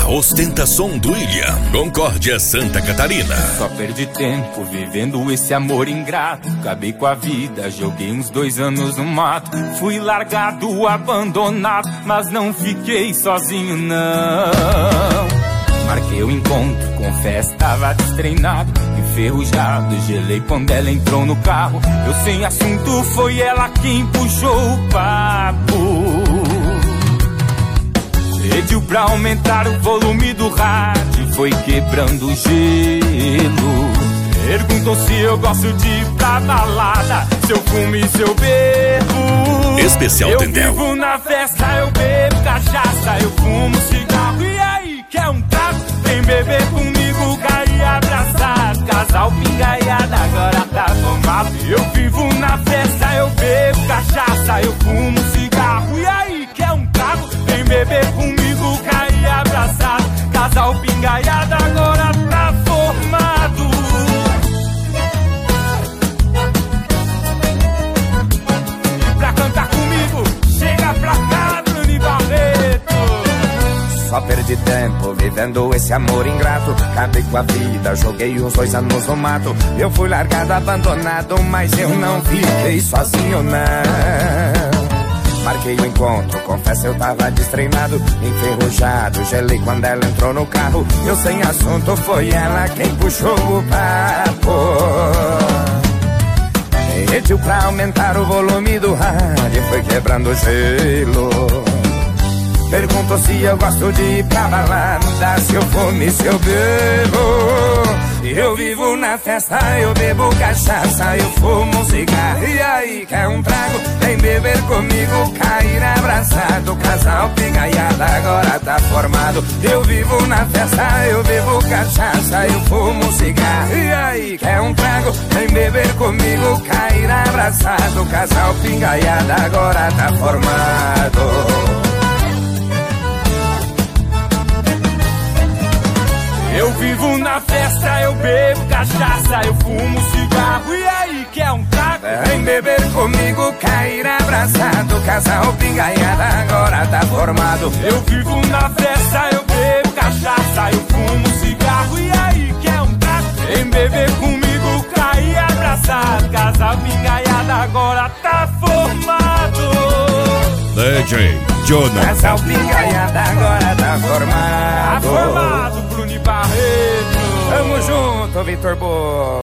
ostentação do William, Concórdia, Santa Catarina. Só perdi tempo vivendo esse amor ingrato. Acabei com a vida, joguei uns 2 anos no mato. Fui largado, abandonado, mas não fiquei sozinho não. Marquei o encontro, confesso, tava destreinado, enferrujado, gelei quando ela entrou no carro. Eu sem assunto, foi ela quem puxou o papo. Pediu pra aumentar o volume do rádio, foi quebrando o gelo. Perguntou se eu gosto de ir pra balada, se eu fumo e se eu bebo. Especial Tendel. Eu vivo na festa, eu bebo cachaça, eu fumo cigarro. E aí, quer um trago? Vem beber comigo, cair abraçado. Casal pingaiada, agora tá tomado. Eu vivo na festa, eu bebo cachaça, eu fumo cigarro. E aí, quer um trago? Vem beber comigo, cair abraçado. Casal pingaiada, agora tá formado. Pra cantar comigo, chega pra cá, Bruno Barreto. Só perdi tempo vivendo esse amor ingrato. Acabei com a vida, joguei uns 2 anos no mato. Eu fui largado, abandonado, mas eu não fiquei sozinho não. Marquei o encontro, confesso eu tava destreinado, enferrujado, gelei quando ela entrou no carro. Eu sem assunto, foi ela quem puxou o papo. Pediu pra aumentar o volume do rádio, foi quebrando o gelo. Perguntou se eu gosto de ir pra balada, se eu fumo e se eu bebo. Eu vivo na festa, eu bebo cachaça, eu fumo cigarro. E aí, quer um trago? Vem beber comigo, cair abraçado. Casal pingaiada, agora tá formado. Eu vivo na festa, eu bebo cachaça, eu fumo cigarro. E aí, quer um trago? Vem beber comigo, cair abraçado. Casal pingaiada, agora tá formado. Eu vivo na festa, eu bebo cachaça, eu fumo cigarro. E aí, quer um trago? Vem beber comigo, cair abraçado. Casal pingaiada, agora tá formado. Eu vivo na festa, eu bebo cachaça, eu fumo cigarro. E aí, quer um trago? Vem beber comigo, cair abraçado. Casal pingaiada, agora tá formado. DJ Jonathan. Casal pingaiada, agora tá formado. Tá formado, Bruno Barreto. Tamo junto, Vitor Boa.